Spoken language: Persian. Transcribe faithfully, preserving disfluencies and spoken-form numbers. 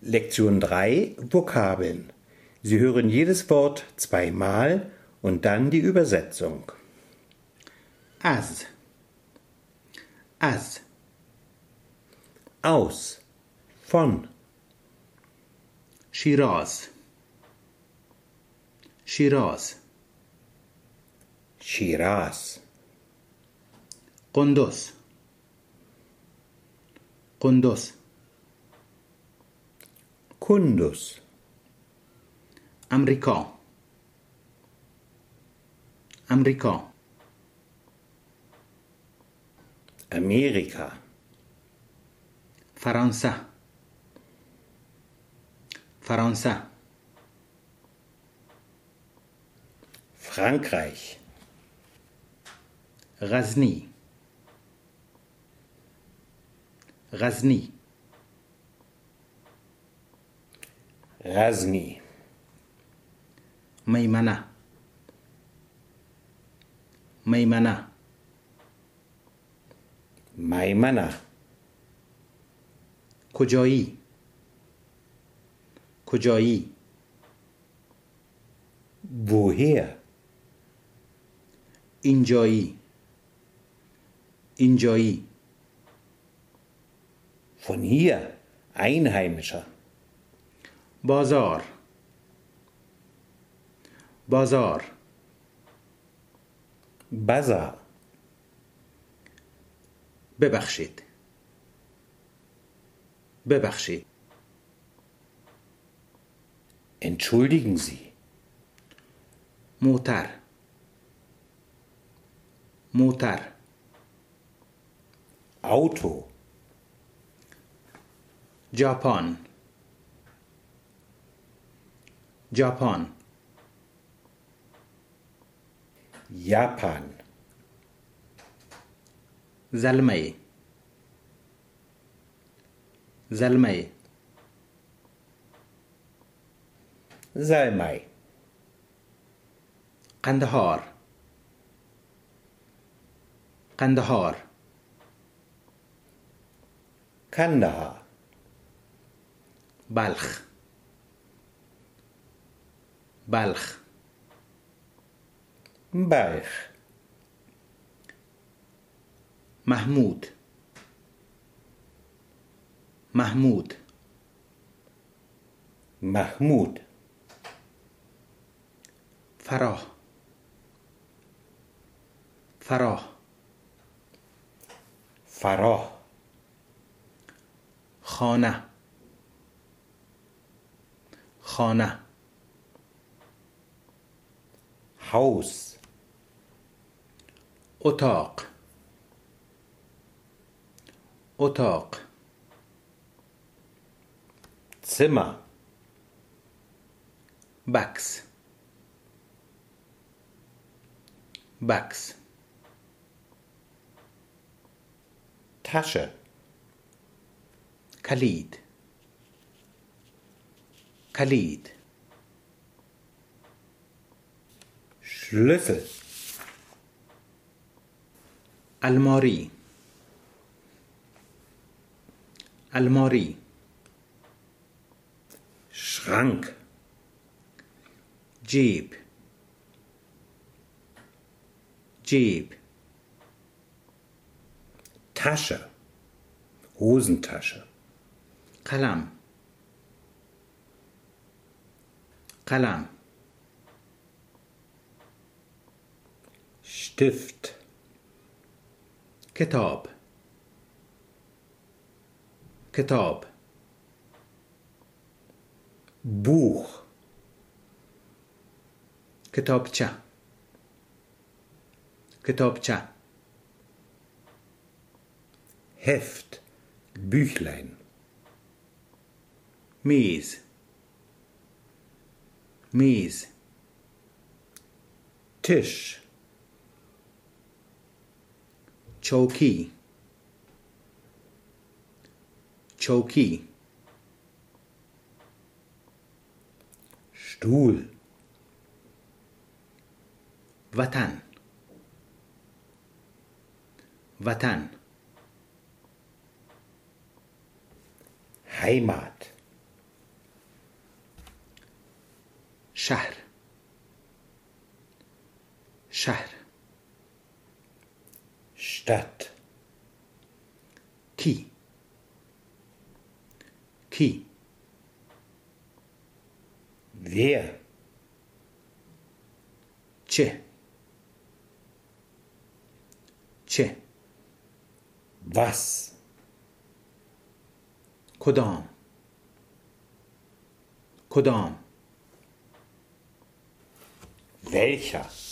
Lektion drei, Vokabeln. Sie hören jedes Wort zweimal und dann die Übersetzung. از از Aus, von, شیراز شیراز Shiraz, قندوز قندوز Kunduz, امریکا امریکا Amerika, فرانسه فرانسه Frankreich, غزنی غزنی Ghazni, میمنه میمنه Maimana, کجایی کجایی woher, اینجایی اینجایی von hier, Einheimischer, بازار بازار Bazar, ببخشید ببخشید entschuldigen Sie, موتر موتر Auto, ژاپن ژاپن Japan, زلمه زلمه Salmai, قندهار قندهار Kandahar, بلخ بلخ Balch, محمود محمود Mahmud, فراه فراه Farah, خانه خانه Haus, اتاق اتاق Zimmer, بکس بکس Tasche, کلید کلید Schlüssel, الماری الماری Schrank, جیب جیب Tasche, Hosentasche, قلم قلم Stift, کتاب کتاب Buch, کتابچه کتابچه Heft, Büchlein, میز میز Tisch, چوکی چوکی Stuhl, وطن شهر شهر Stadt. کی کی Wer? چه چه Was? کدام کدام Welcher?